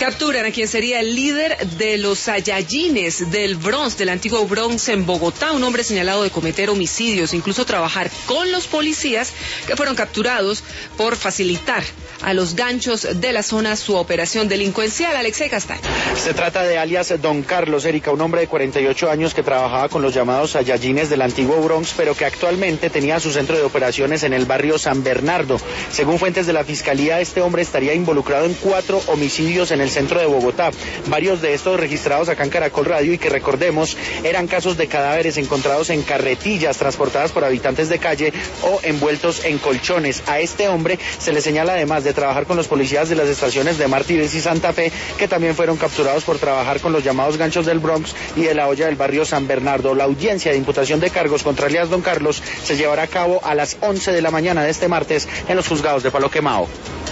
Capturan a quien sería el líder de los Saiyajines del Bronx, del antiguo Bronx en Bogotá, un hombre señalado de cometer homicidios, incluso trabajar con los policías que fueron capturados por facilitar a los ganchos de la zona su operación delincuencial. Alexei Castaño. Se trata de alias Don Carlos, Erika, un hombre de 48 años que trabajaba con los llamados Saiyajines del antiguo Bronx, pero que actualmente tenía su centro de operaciones en el barrio San Bernardo. Según fuentes de la Fiscalía, este hombre estaría involucrado en 4 homicidios en el centro de Bogotá, varios de estos registrados acá en Caracol Radio y que, recordemos, eran casos de cadáveres encontrados en carretillas transportadas por habitantes de calle o envueltos en colchones. A este hombre se le señala, además de trabajar con los policías de las estaciones de Martínez y Santa Fe, que también fueron capturados por trabajar con los llamados ganchos del Bronx y de la olla del barrio San Bernardo. La audiencia de imputación de cargos contra alias Don Carlos se llevará a cabo a las 11 de la mañana de este martes en los juzgados de Palo Quemao.